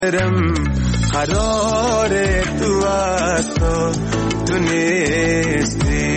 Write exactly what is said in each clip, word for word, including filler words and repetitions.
قرار تو است و تو نیستی.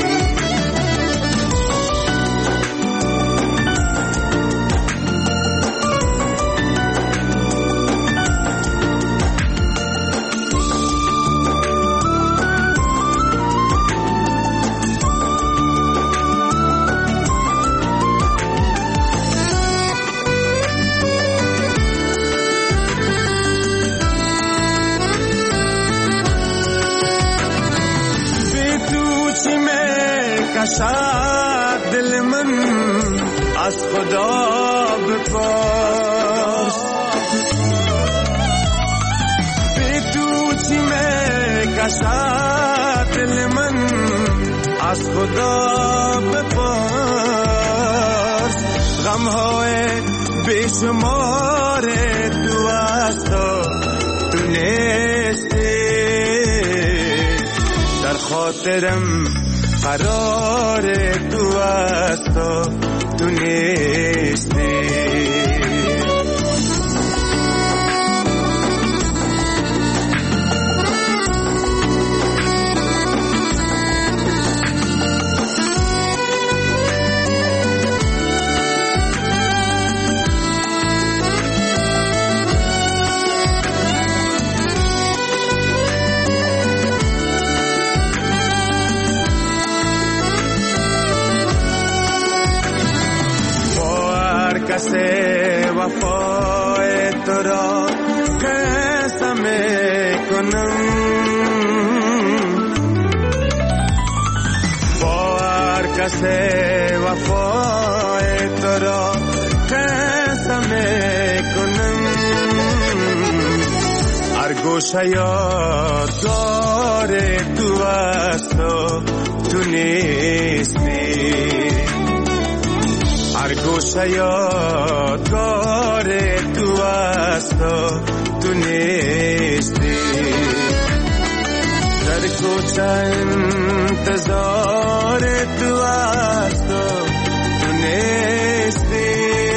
کشد دل من از خدا بپرس، به تو چی می کشد دل من از خدا بپرس. غمهای بیشمار تو است و تو نیستی. در خاطرم قرار تو است و تو نیستی. کسی وفای تو را قسم کنم، با هر کسی وفای تو را قسم کنم. هر گوشه یادگار تو است و تو نیستی. هر گوشه یادگار تو است و تو نیستی. در کوچه انتظار تو است و تو نیستی.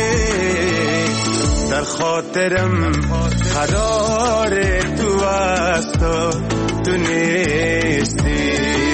در خاطرم قرار تو است و تو نیستی.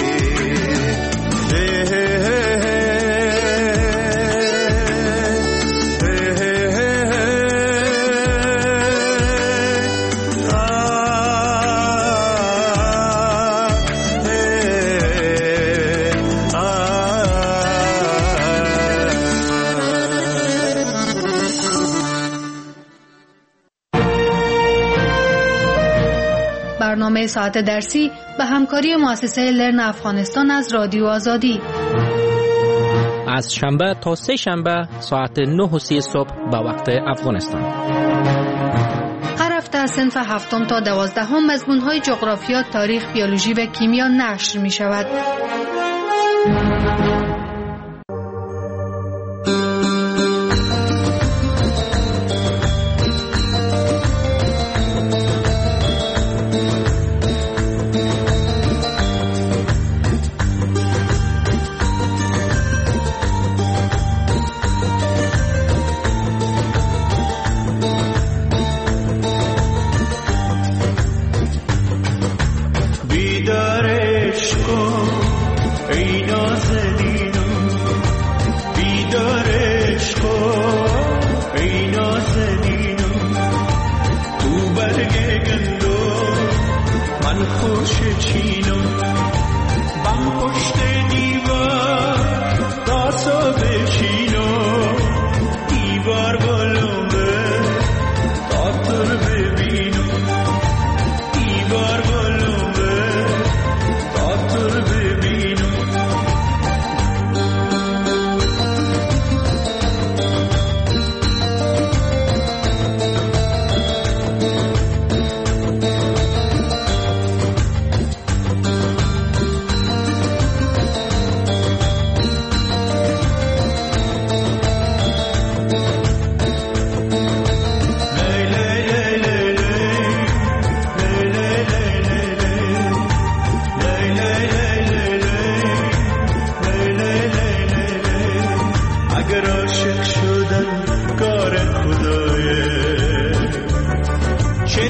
برنامه ساعت درسی به همکاری مؤسسه لرن افغانستان از رادیو آزادی از شنبه تا سه شنبه ساعت نه و سی صبح به وقت افغانستان. هر هفته از صنف هفتم تا دوازدهم مضمون‌های جغرافیا، تاریخ، بیولوژی و کیمیا نشر می شود.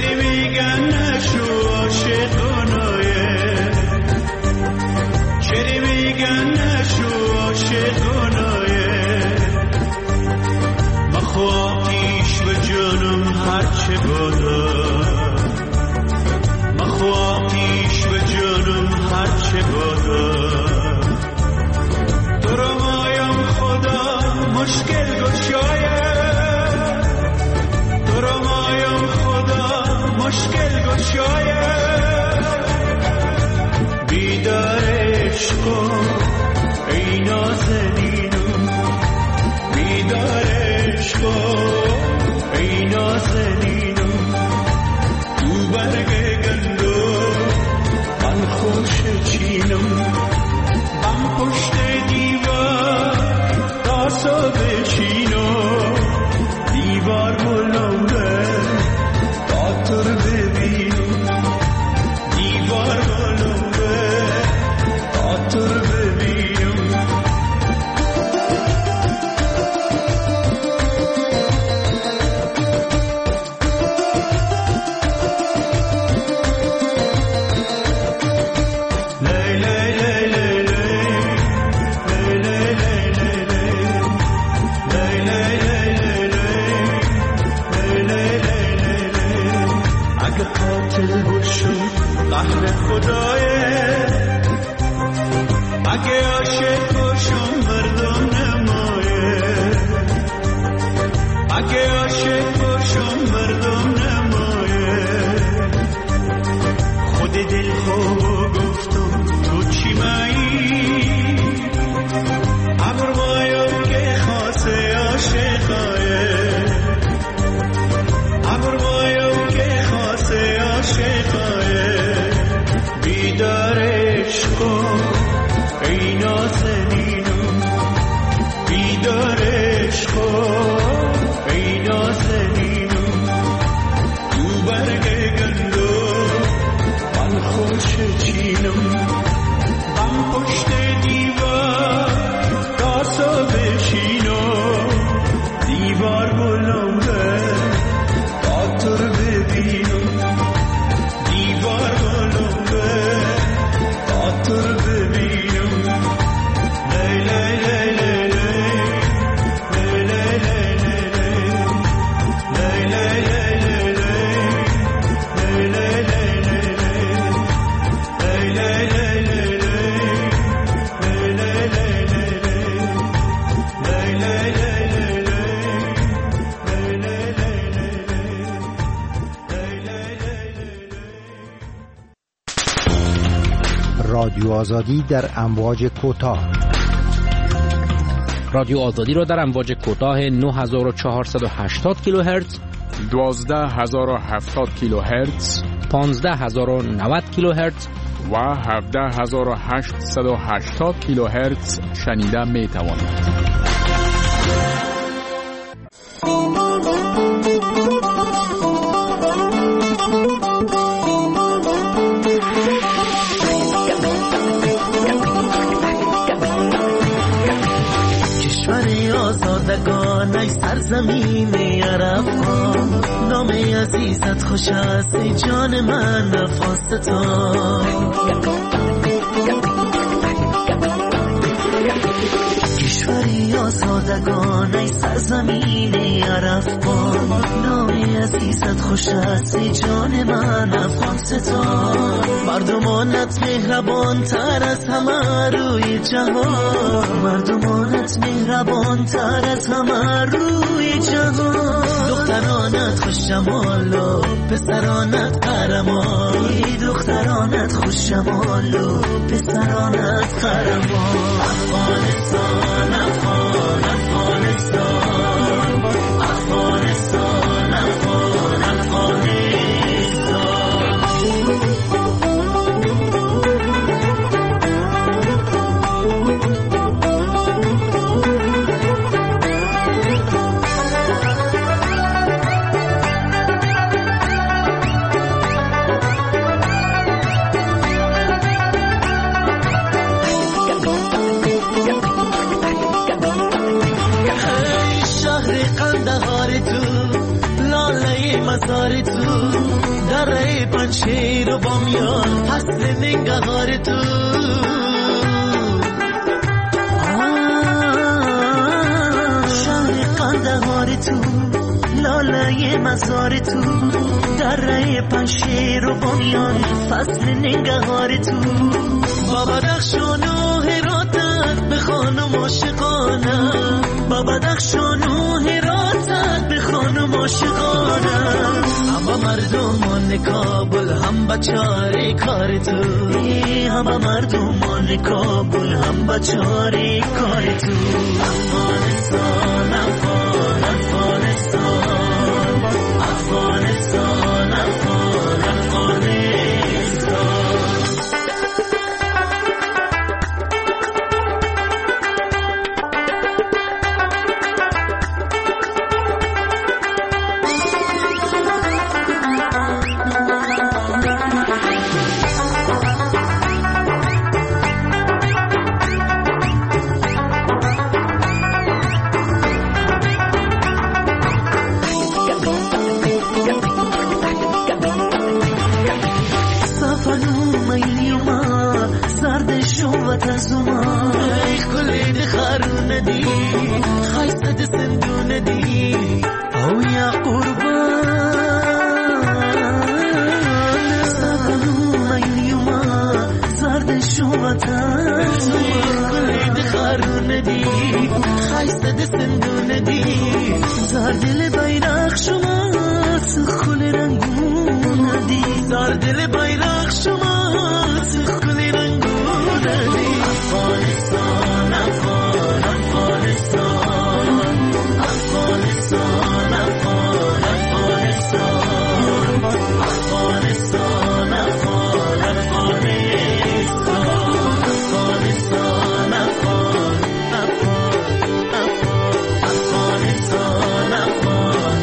چری میگن نشو عاشقانایه، چری میگن نشو عاشقانایه، مخوا پیش و جانم هرچه بادا، مخوا پیش و جانم هرچه بادا، تو رو مایم خدا مشکل گشایه، تو رو مایم خدا مشکل گشایه، بیدار عشقو ای نازنینم، بیدار عشقو ای نازنینم، تو برگ گندو من خوش چینم، من پشت دیوار تاسو بچینو، دیوار بلنده تاتر ببینم، دیوار بلنده تاتر ببینم. قهر خدایه اگه عاشق باشم مردم نمایه، اگه عاشق باشم مردم نمایه، خود دل خواه گفتم تو چی مایی، ابر مایم که خاصه عاشقایه، ابر مایم که خاصه عاشقایه، بیدار عشقو ای نازنینم، بیدار عشقو ای نازنینم، تو برگ گندو من خوش چینم، من پشت دیوار تاسو بشینو، دیوار بلنده تاتر ببینم، دیوار بلنده تاتر ببینم. لی لی لی لی لی لی لی لی لی رادیو آزادی در امواج کوتاه. رادیو آزادی را در امواج کوتاه نه هزار و چهارصد و هشتاد کیلوهرتز، دوازده هزار و هفتاد کیلوهرتز، پانزده هزار و نود کیلوهرتز و هفده هزار و هشتصد و هشتاد کیلوهرتز شنیده می توانید. آزادگان ای سرزمین عربان، نام عزیزت خوش است ای جان من نفاستان، کشوری آزادگان ای سرزمین عربان، نام عزیزت خوش است ای جان من افغانستان، مردمانت مهربان تر از همه روی جهان، مردمانت مهربان تر از همه روی جهان، دخترانت خوش جمال و پسرانت قهرمان، دخترانت خوش جمال و پسرانت قهرمان. افغانستان افغان افغانستان افغانستان افغان افغانستان. دره پنشیر و بامیان فصل نگهار تو شهر قندهار تو لاله مزار تو دره پنشیر و بامیان فصل نگهار تو بابا دخشان و هراتت به خانم عاشقانه بابا دخشان و هراتت به خانم عاشقانه همه مردمان کابل هم بچاره کار تو همه مردمان کابل هم بچاره کار تو افغانستان افغان افغانستان افغانستان افغان افغانستان تزوما ای کلی خارون دی خایسته د سندون دی او یا قربان سبنو ایوما زرد شما تزوما کلی خارون دی خایسته د سندون دی زرد بیرق شما سخول رنگون دی زرد بیرق شما سخول رنگون Afghanistan, Afghan, Afghanistan, Afghanistan, Afghan, Afghanistan, Afghanistan, Afghan, Afghanistan, Afghanistan, Afghan, Afghanistan, Afghan,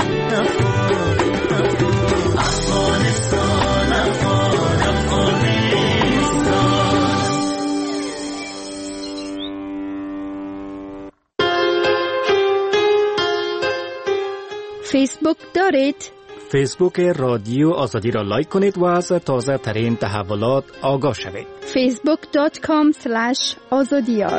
Afghanistan, Afghan, Afghanistan. فیسبوک دارید؟ فیسبوک رادیو آزادی را لایک کنید و از تازه ترین تحولات آگاه شوید. فیسبوک دات کام سلش آزادیار.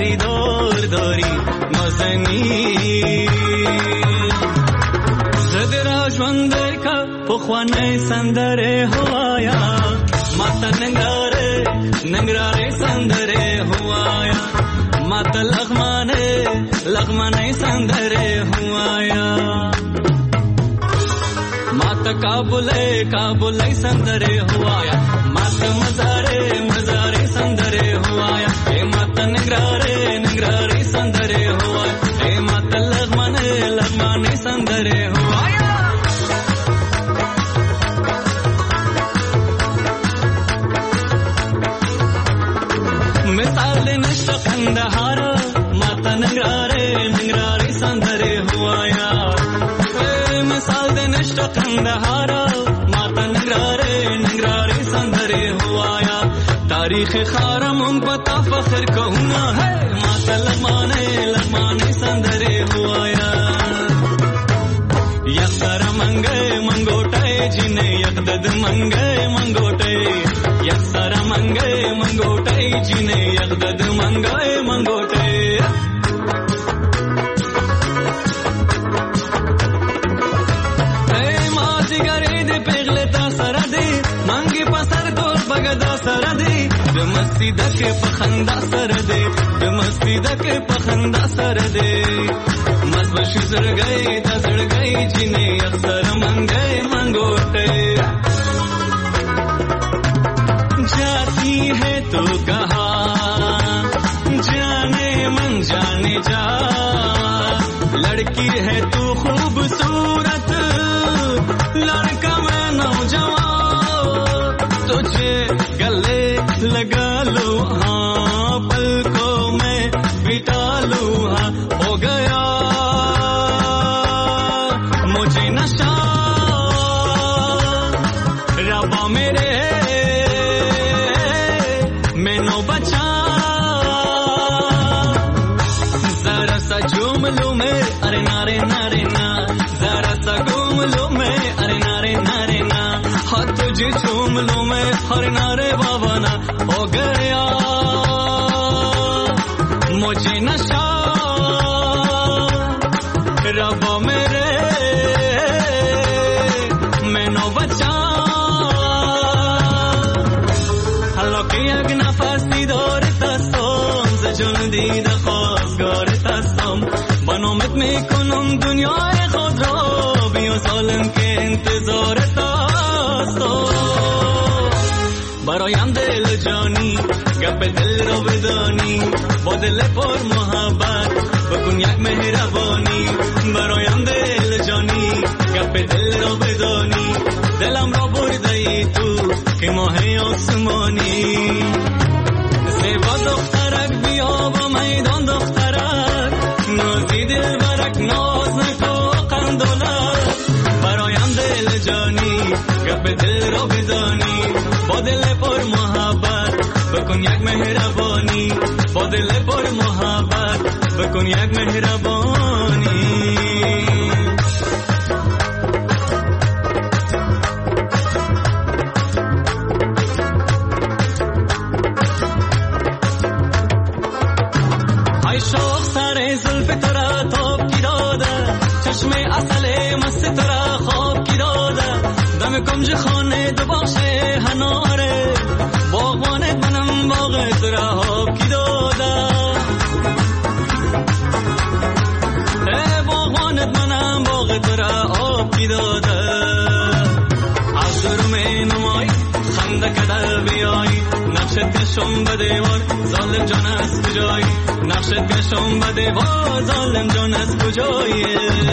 خریدار داری نازنی زده را جوانده که پخوانه سندره هوایا ماتا ننگاره ننگراره سندره هوایا ماتا لغمانه لغمانه سندره هوایا ماتا کابله کابله سندره هوایا ماتا مزاره مزاره سندره هوایا اے ماتا نگراره نگراره سندره هوایا اے ماتا لغمانه لغمانه سندره هوایا مثال نشت قندهارا ماتا نگراره نگراره سندره هوایا مثال نشت قندهارا ماتا نگراره نگراره سندره هوایا تاریخ خارمون پتا فخر کهونا ہے ماتا لغمانے لغمانے سندره هوایا یک سر منگے منگوٹے جنے یک دد منگے منگوٹے یک سر منگے منگوٹے جنے یک دد منگے منگوٹے اے ماتی گرے دے پیغلے تا سر دے مانگی پسر دور بگدا سر دے دمستی دکے پخندا سر دے دمستی دکے پخندا سر دے مزبشی سر گئی تا سر گئی جنے یک سر منگے منگوٹے جاتی ہے تو کہاں جانے من جانے جا لڑکی ہے تو خوبصورت لڑکا میں نوجوان تجھے گلے لگا لو ہاں پلکوں میں بٹا لو ہاں ہو گیا مجھے نشہ ربا میرے جوم لو میں ارے نارے نارے نا ذرا سا گوم لو میں ارے نارے نارے نا ہاتھ تجھے چوم لو میں ہر نارے بابا نا ہو گیا مجھے نشہ ربا میرے میں نو بچا حلو کی اگ نفسی دور تستم زجون دید خواستگار تستم بنامت میکنم دنیای خود را بیا ظالم که انتظار تستم برایم دل جانی گپ دل را بدانی با دل پر محبت بکن یک مهربانی برایم دل جانی گپ دل را بدانی دلم را برده ای تو که ماه آسمانی زیبا دخترک بیا با میدان دخترک نازی دل برک ناز نکو قندولک برایم دل جانی گپ دل را بدانی با دل پر محبت بکن یک مهربانی با دل پر محبت بکن یک مهربانی شوق سر زلف ترا توب کی داده چشم اصل مست ترا خواب کی داده دم کنج خانه دو باشه هناره باغوانت منم باغ ترا خواب کی داده ای باغوانت منم باغ ترا خواب کی داده از درم نمای خنده کده بیایی نقشت کشم به دیوار ظالم جان از کجایی نقشت کشم به دیوار ظالم جان از کجایی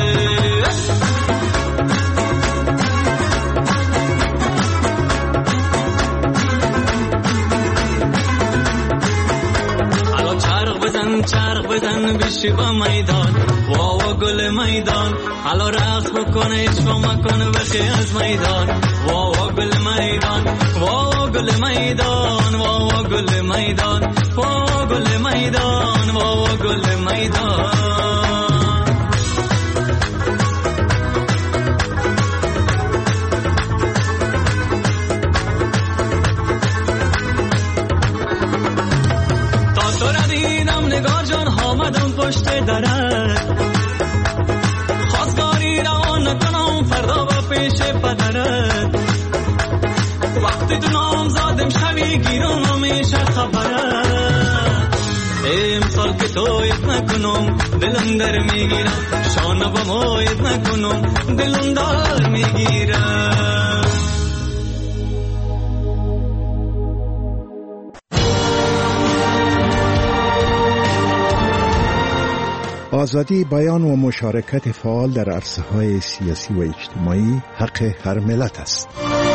الان چرخ بزن چرخ بزن بشی با میدان واوا گل میدان الان رقص بکن عشق مکن بخی از میدان واوا گل میدان واوا گل میدان واوا گل میدان واوا گل میدان واوا گل میدان تا تو را دیدم نگار پشت درت خواستگاری را نکنم فردا با پیش پدرت وقتی تو نام زادم شوی گیرم همیشه خبرت امسال که تویت نکنم دلم در میگیرم شانه با مویت نکنم دلم دار میگیرم. آزادی بیان و مشارکت فعال در عرصه‌های سیاسی و اجتماعی حق هر ملت است.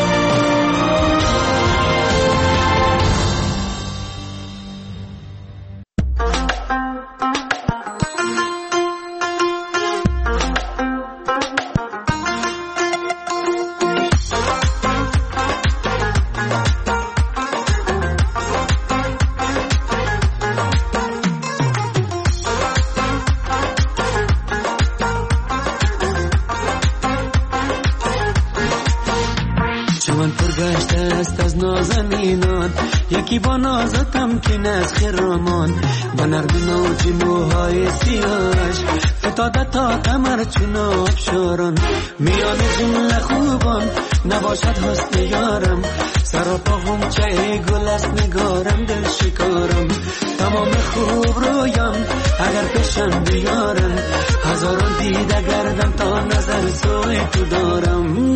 یکی با نازتم که نز خرامان با نرمی موج موهای سیاش فتاده تا کمر چون آبشاران میان جمله خوبان نباشد حسن یارم سراپا غنچه گل است نگارم دل شکارم تمام خوب رویام اگر پیشم بیارم هزاران دیده گردم تا نظر سوی تو دارم.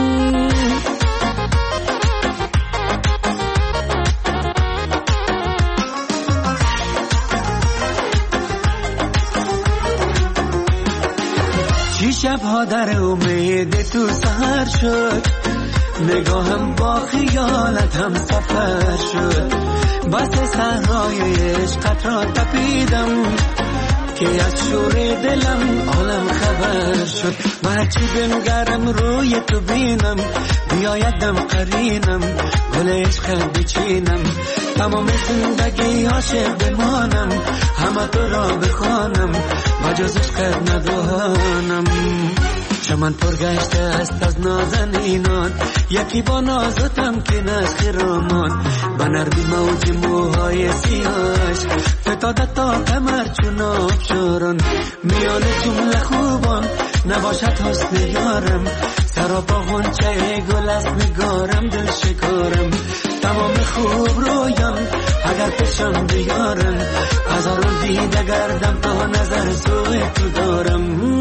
شبها در امید تو سهر شد نگاهم با خیالت هم سفر شد بس صحرای عشقت را تپیدم که از شور دلم عالم خبر شد و هرچی بنگرم روی تو بینم بیایدم قرینم گل عشقت بچینم تمام زندگی عاشق بمانم همه تو را بخوانم و جز عشقت ندانم. چمن پرگشته است از نازنینان یکی با نازتم که نز خرامان با نرمی موج موهای سیاش فتاده تا کمر چون آبشاران میان جمله خوبان نباشد حسن یارم سراپا غنچه گل است نگارم دل شکارم تمام خوب رویان اگر پیشم بیارم هزاران دیده گردم تا نظر سوی تو دارم.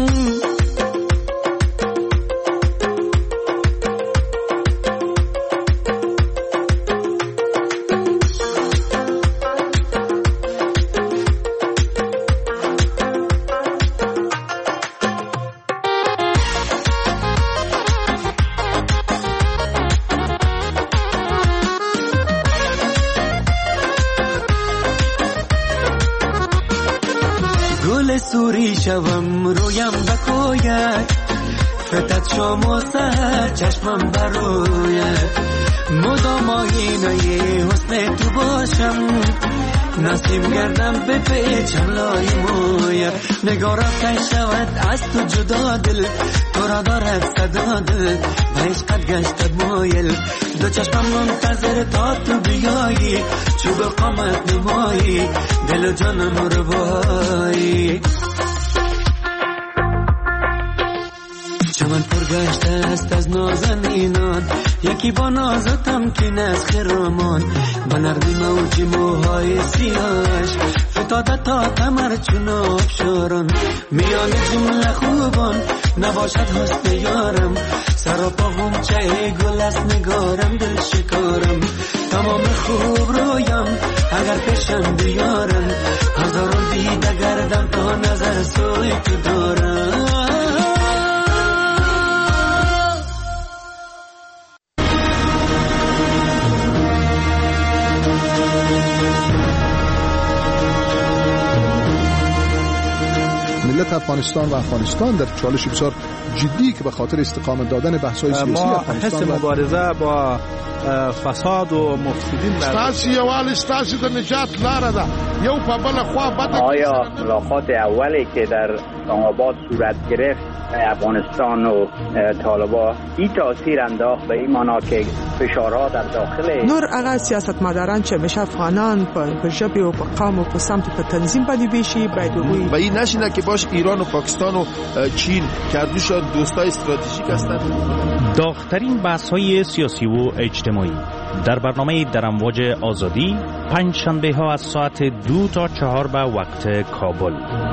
سوری شوم رویم بکوید فتت شام و سهر چشمم بروید مدام آینه حسن تو باشم نسیم گردم به پیچم لای موید نگارا که شود از تو جدا دل تو را دارد صدا دل و عشقت گشتد مایل دو چشمم منتظر تا تو بیایی چوب قامت نمایی دل و جانم رو بایی. چمن پرگشته است از نازنینان یکی با نازتم که نز خرامان با نرمی موج موهای سیاش فتاده تا کمر چون آبشاران میان جمله خوبان نباشد حسن یارم سراپا غنچه گل است نگارم دل شکارم تمام خوب رویام اگر پیشم بیارم هزاران دیده گردم تا نظر سوی تو دارم. ملت افغانستان و افغانستان در چالش بسیار جدی که به خاطر استقامت دادن بحث‌های سیاسی ما افغانستان حس مبارزه با فساد و مفسدین ستاسو یووالی ستاسو د نجات لاره ده یو په بله خوا بده. آیا ملاقات اولی که در اسلام آباد صورت گرفت افغانستان و طالبان این تاثیر انداخت به این معنا که فشارها در داخل نور هغه سیاستمداران چې همیشه افغانان په ژبې او په قوم او په سمت په تنظیم باندې بیشي باید وګوري و این نشینه که باش ایران و پاکستان و چین کردوشان دوستای استراتژیک هستند. داغ‌ترین بحث‌های سیاسی و اجتماعی در برنامه در امواج آزادی پنج شنبه ها از ساعت دو تا چهار به وقت کابل.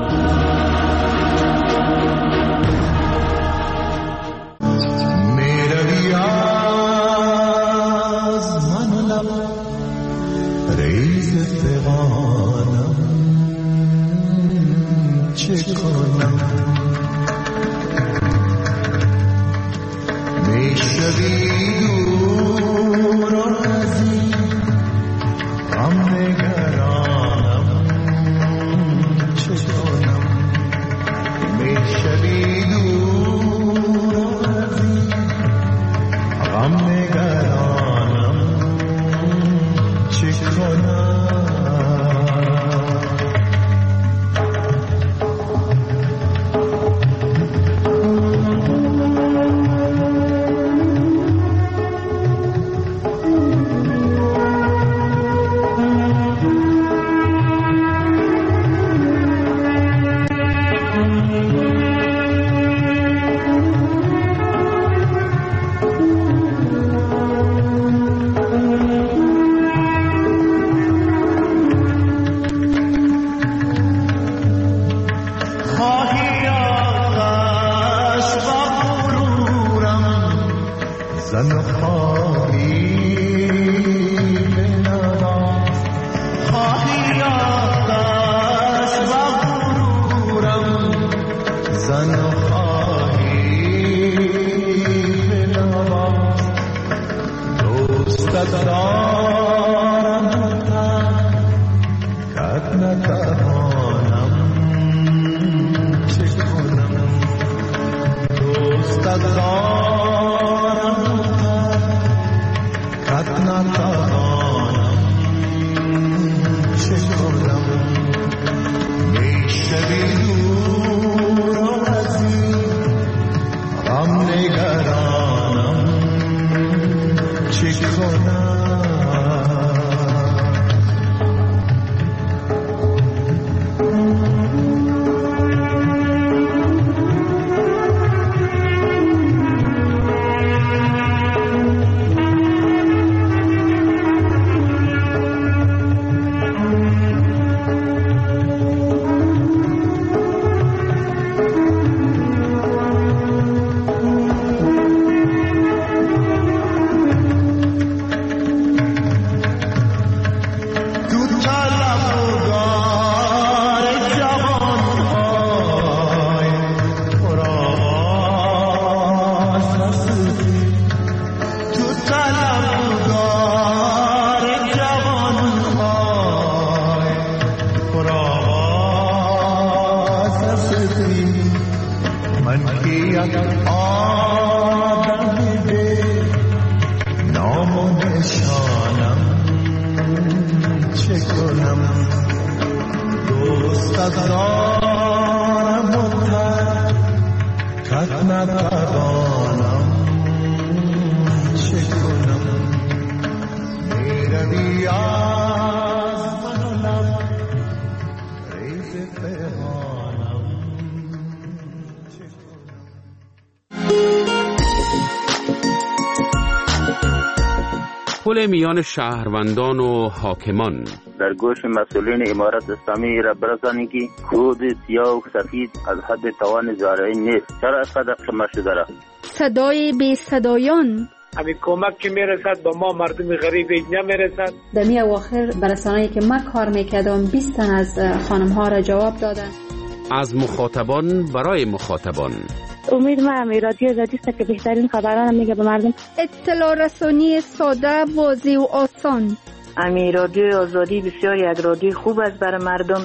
پل میان شهروندان و حاکمان در گوش مسئولین امارت اسلامی را برسانید که خود سیاه و سفید از حد توان زارعین نیست. چرا اینقدر کم شده را؟ صدای بی صدایان همین کمک که میرسد با ما مردم غریب نمیرسد. در می اواخر برسانه‌ای که ما کار میکردم بیست تن از خانم ها را جواب دادن. از مخاطبان برای مخاطبان. امید ما همی رادیو آزادی است که بهترین خبران میگه به مردم. اطلاع رسانی ساده، واضح و آسان. امی رادیو آزادی بسیار یک رادیو خوب است برای مردم،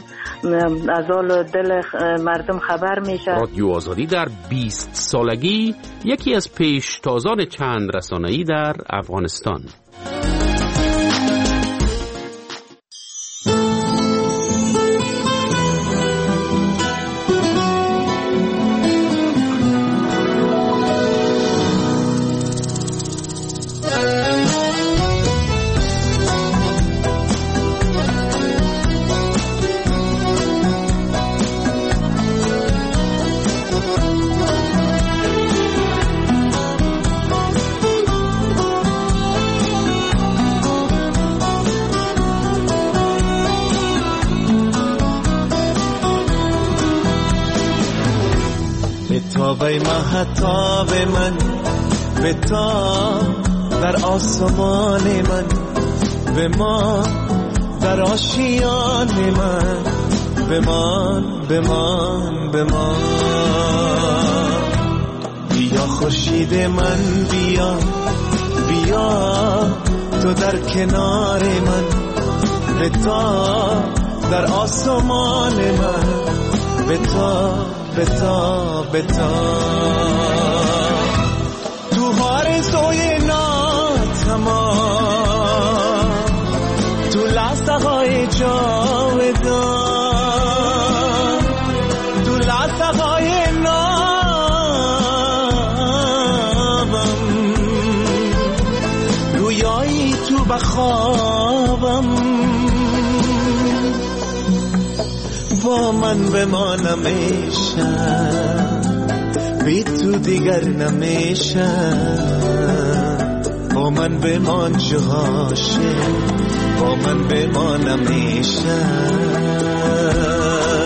از حال دل مردم خبر میشه. رادیو آزادی در بیست سالگی یکی از پیشتازان چند رسانه‌ای در افغانستان. بتابه مهتاب من، بتاب در آسمان من، بمان در آشیان من، بمان بمان بمان. بیا خورشید من بیا، بیا تو در کنار من، بتاب در آسمان من، بتاب بتاب بتاب. تو آرزوی ناتمام، تو لحظه های جاودان، تو لحظه های نابم، رویایی تو بخوابم. با من بمانم ایشم، بی تو دیگر نمیشم. با من بمان چه عاشق، با من بمانم ایشم.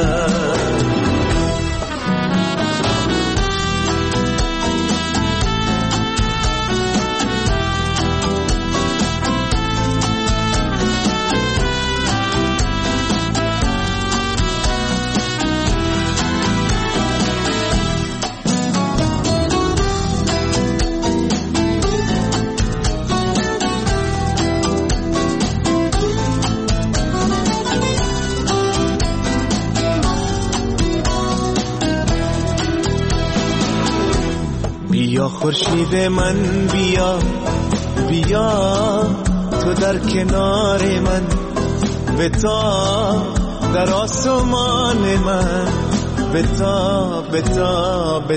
بیا خورشید من بیا، بیا تو در کنار من، بتاب در آسمان من، بتاب بتاب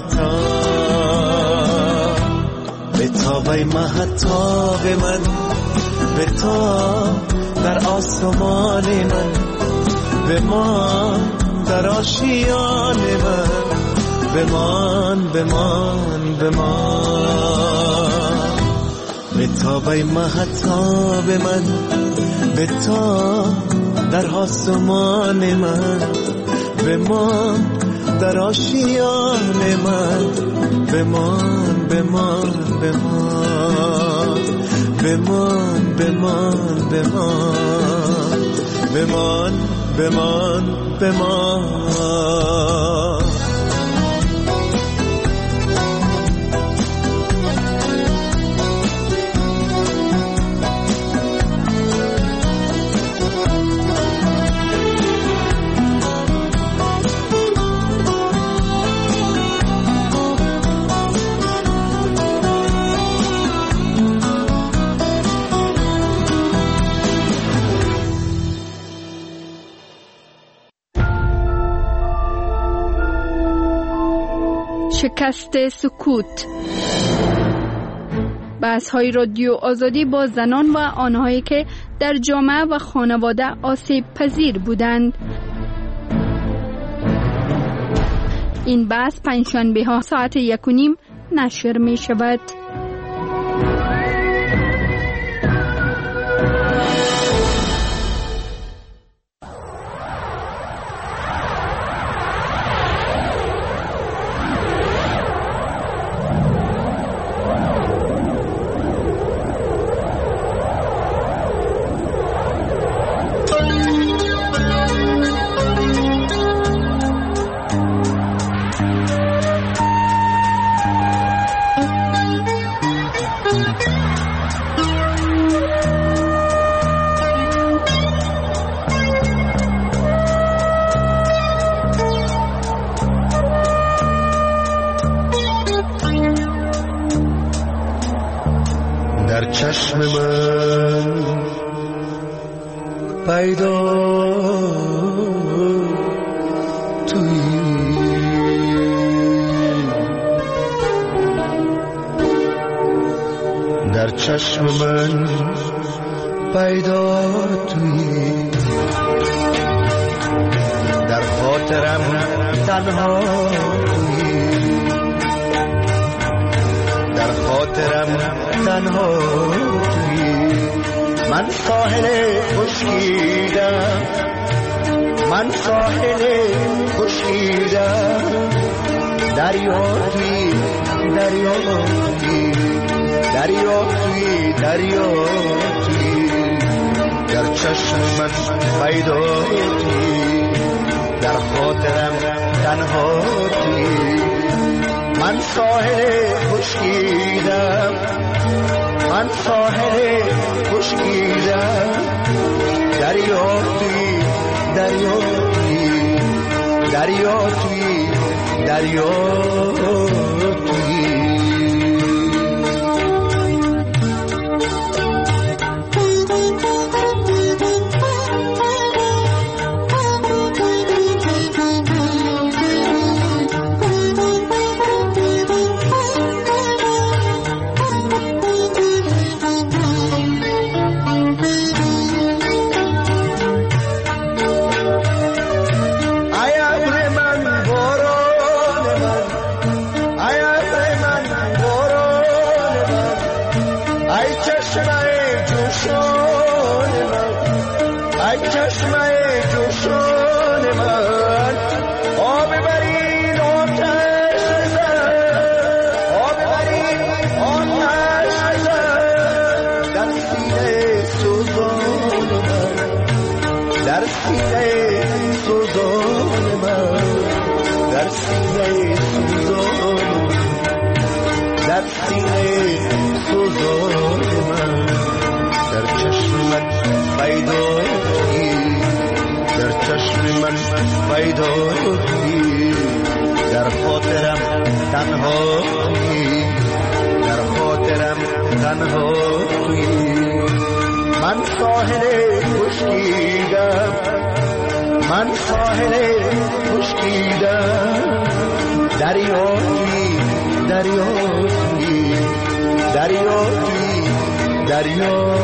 بتاب. بتاب ای مهتاب من، بتاب در آسمان من، بمان در آشیان من، بمان بمان بمان. بتاب ای مهتاب من، بتاب در آسمان من، بمان در آشیان من، بمان بمان بمان. بمان بمان بمان، بمان بمان بمان. شکست سکوت. بحث‌های رادیو آزادی با زنان و آنهایی که در جامعه و خانواده آسیب پذیر بودند. این بحث پنجشنبه ها ساعت یک و نیم نشر می شود. در چشم من پیدا تویی، در چشم من پیدا تویی، در خاطرم تنها تویی، در خاطرم تنها تویی. من ساحل خشکیدم، من ساحل خشکیدم، دریا توی دریا توی دریا توی دریا توی در چشمت پیدا توی در خاطرم تنها توی من ساحل خشکیدم من ساحل خشکیدم دریا توی دریا توی دریا توی دریا توی در خاطرم تنها توی در خاطرم تنها توی من ساحل خشکیدم من ساحل خشکیدم دریا توی دریا توی دریا توی دریا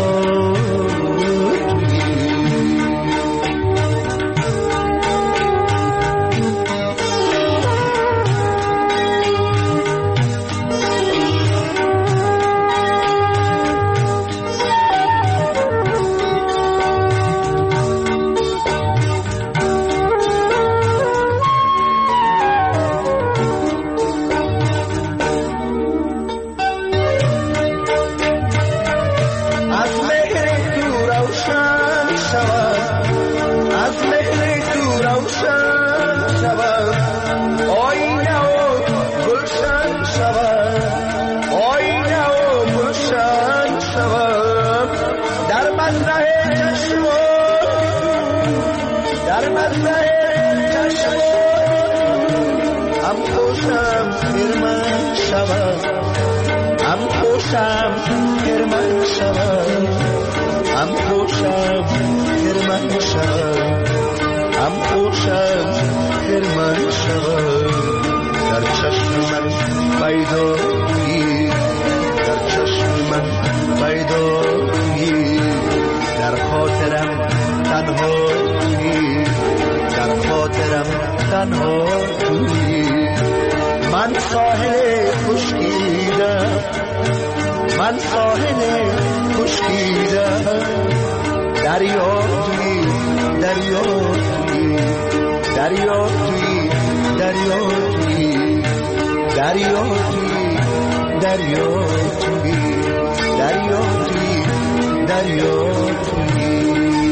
من ساحل خشکیدم من ساحل خشکیدم دریا توی دریا توی دریا توی دریا توی دریا توی دریا توی دریا توی دریا توی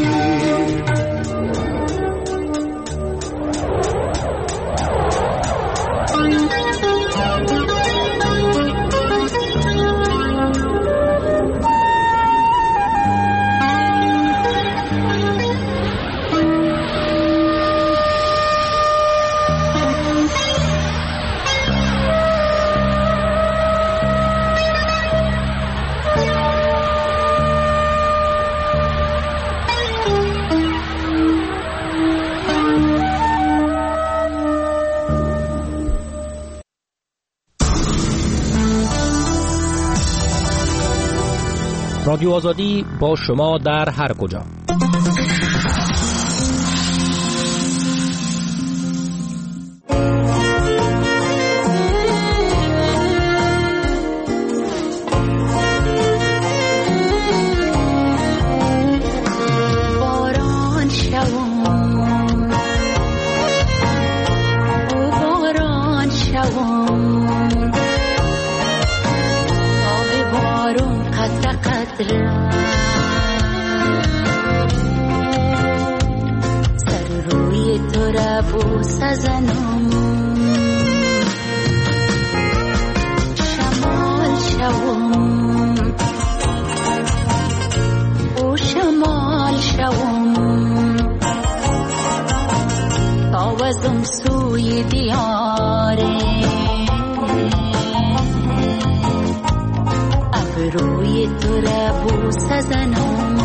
رادیو آزادی با شما در هر کجا. باران شوان باران شوان قدرم سر روی تو را بوس زنم شمال شوم او شمال شوم تاوزم سوی دیاره ابروی تو را بوس زنم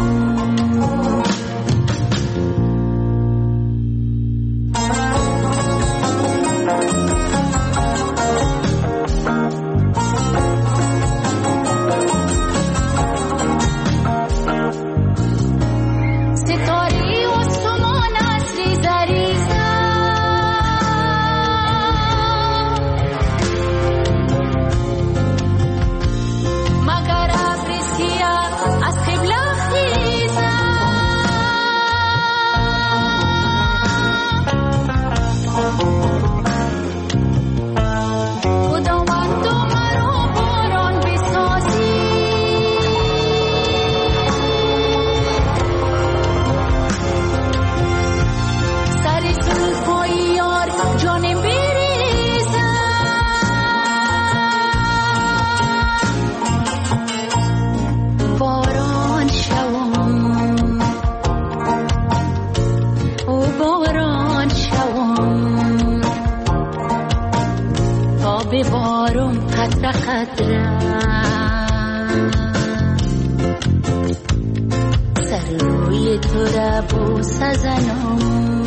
سر روی تو را بوس زنم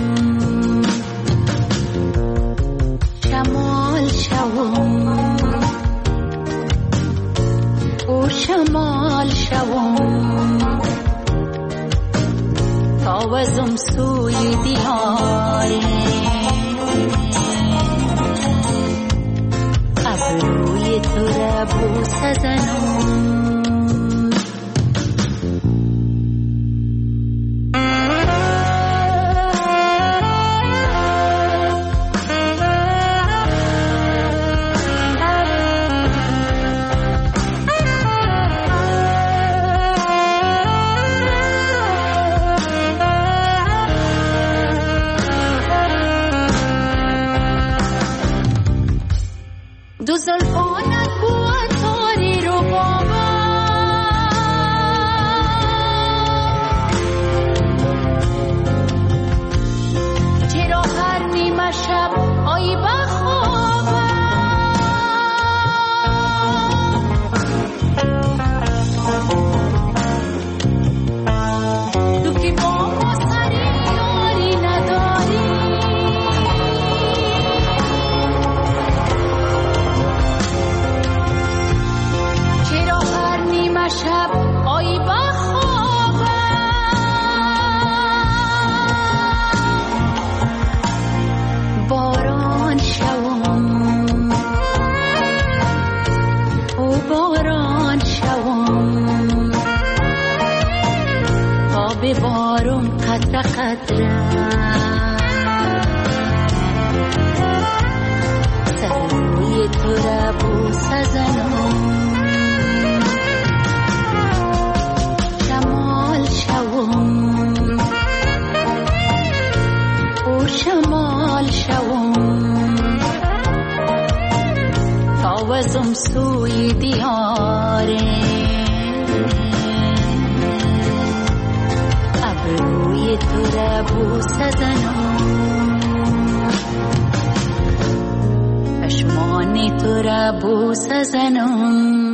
شمال شوم او شمال شوم تاوزم سوی دیاره ابروی تو را بوس زنم دو زلفانت بود تاری رو بابا چرا هر نیمه شب آیی بخوابم تو که با ما سری یاری نداری شب آیی بخوابم باران شوم او باران شوم تا ببارم قدر قدرم سر روی تو را بوس زنم او شمال شوم تاوزم سوی دیاره ابروی تو را بوس زنم چشمان تو را بوس زنم